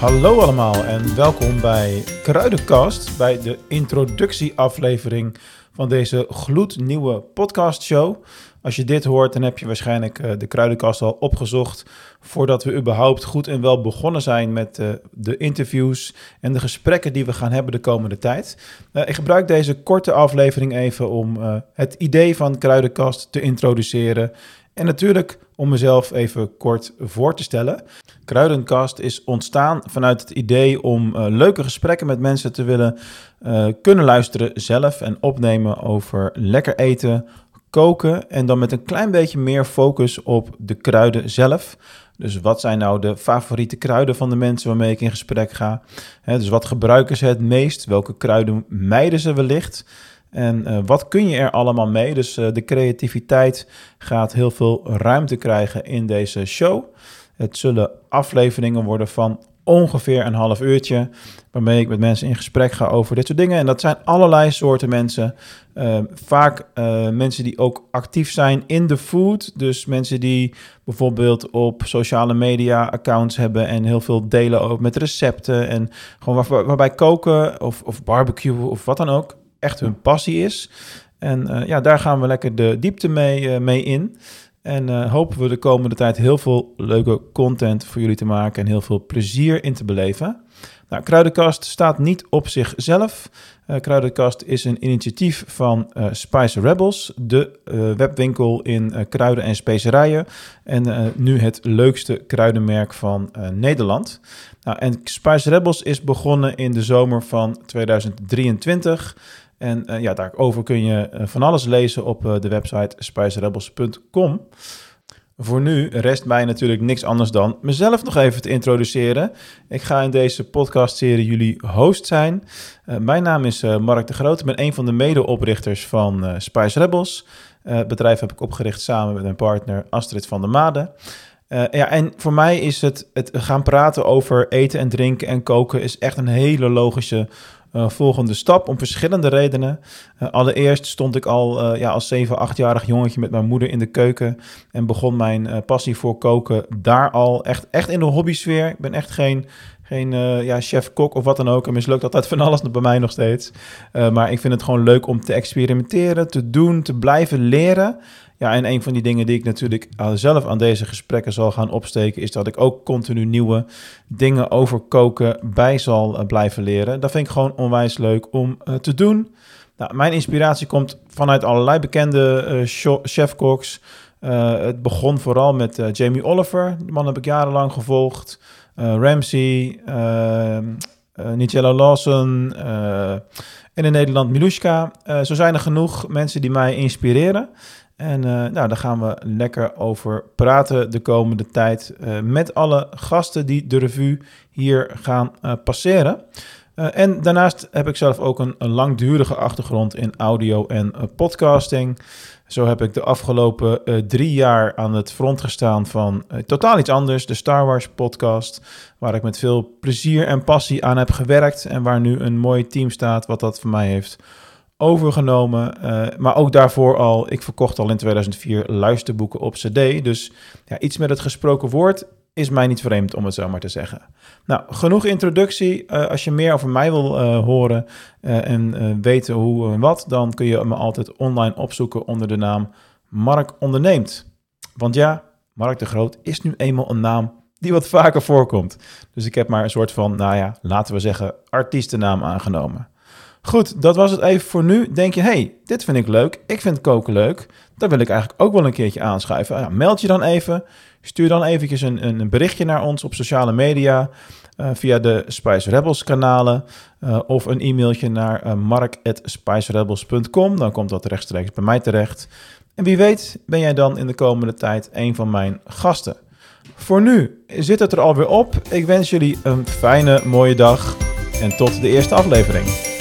Hallo allemaal en welkom bij Kruidenkast, bij de introductieaflevering van deze gloednieuwe podcastshow. Als je dit hoort, dan heb je waarschijnlijk de Kruidenkast al opgezocht voordat we überhaupt goed en wel begonnen zijn met de interviews en de gesprekken die we gaan hebben de komende tijd. Ik gebruik deze korte aflevering even om het idee van Kruidenkast te introduceren en natuurlijk om mezelf even kort voor te stellen. Kruidenkast is ontstaan vanuit het idee om leuke gesprekken met mensen te willen kunnen luisteren zelf en opnemen over lekker eten, koken en dan met een klein beetje meer focus op de kruiden zelf. Dus wat zijn nou de favoriete kruiden van de mensen waarmee ik in gesprek ga? Dus wat gebruiken ze het meest? Welke kruiden mijden ze wellicht? En wat kun je er allemaal mee? Dus de creativiteit gaat heel veel ruimte krijgen in deze show. Het zullen afleveringen worden van ongeveer een half uurtje, waarmee ik met mensen in gesprek ga over dit soort dingen. En dat zijn allerlei soorten mensen. Vaak mensen die ook actief zijn in de food. Dus mensen die bijvoorbeeld op sociale media accounts hebben en heel veel delen ook met recepten. En gewoon waarbij koken of barbecue of wat dan ook echt hun passie is. En daar gaan we lekker de diepte mee in. En hopen we de komende tijd heel veel leuke content voor jullie te maken en heel veel plezier in te beleven. Nou, Kruidenkast staat niet op zichzelf. Kruidenkast is een initiatief van Spice Rebels, de webwinkel in kruiden en specerijen. En nu het leukste kruidenmerk van Nederland. Nou, en Spice Rebels is begonnen in de zomer van 2023. En daarover kun je van alles lezen op de website spicerebels.com. Voor nu rest mij natuurlijk niks anders dan mezelf nog even te introduceren. Ik ga in deze podcastserie jullie host zijn. Mijn naam is Mark de Groot. Ik ben een van de medeoprichters van Spice Rebels. Het bedrijf heb ik opgericht samen met mijn partner Astrid van der Made. En voor mij is het gaan praten over eten en drinken en koken is echt een hele logische volgende stap om verschillende redenen. Allereerst stond ik al als 7-8-jarig jongetje met mijn moeder in de keuken en begon mijn passie voor koken daar al echt in de hobbysfeer. Ik ben echt geen chef-kok of wat dan ook. En mislukt altijd van alles bij mij nog steeds. Maar ik vind het gewoon leuk om te experimenteren, te doen, te blijven leren. Ja, en een van die dingen die ik natuurlijk zelf aan deze gesprekken zal gaan opsteken, is dat ik ook continu nieuwe dingen over koken bij zal blijven leren. Dat vind ik gewoon onwijs leuk om te doen. Nou, mijn inspiratie komt vanuit allerlei bekende chefkoks. Het begon vooral met Jamie Oliver. Die man heb ik jarenlang gevolgd. Ramsay, Nigella Lawson en in Nederland Milushka. Zo zijn er genoeg mensen die mij inspireren. En daar gaan we lekker over praten de komende tijd met alle gasten die de revue hier gaan passeren. En daarnaast heb ik zelf ook een langdurige achtergrond in audio en podcasting. Zo heb ik de afgelopen 3 jaar aan het front gestaan van totaal iets anders, de Star Wars podcast, waar ik met veel plezier en passie aan heb gewerkt en waar nu een mooi team staat wat dat voor mij heeft overgenomen. Maar ook daarvoor al, ik verkocht al in 2004 luisterboeken op cd. Dus iets met het gesproken woord is mij niet vreemd, om het zo maar te zeggen. Nou, genoeg introductie. Als je meer over mij wil horen en weten hoe en wat, dan kun je me altijd online opzoeken onder de naam Mark Onderneemt. Want ja, Mark de Groot is nu eenmaal een naam die wat vaker voorkomt. Dus ik heb maar een soort van, laten we zeggen, artiestennaam aangenomen. Goed, dat was het even voor nu. Denk je, hey, dit vind ik leuk. Ik vind koken leuk. Daar wil ik eigenlijk ook wel een keertje aanschuiven. Meld je dan even. Stuur dan eventjes een berichtje naar ons op sociale media. Via de Spice Rebels kanalen. Of een e-mailtje naar mark@spicerebels.com. Dan komt dat rechtstreeks bij mij terecht. En wie weet ben jij dan in de komende tijd een van mijn gasten. Voor nu zit het er alweer op. Ik wens jullie een fijne, mooie dag. En tot de eerste aflevering.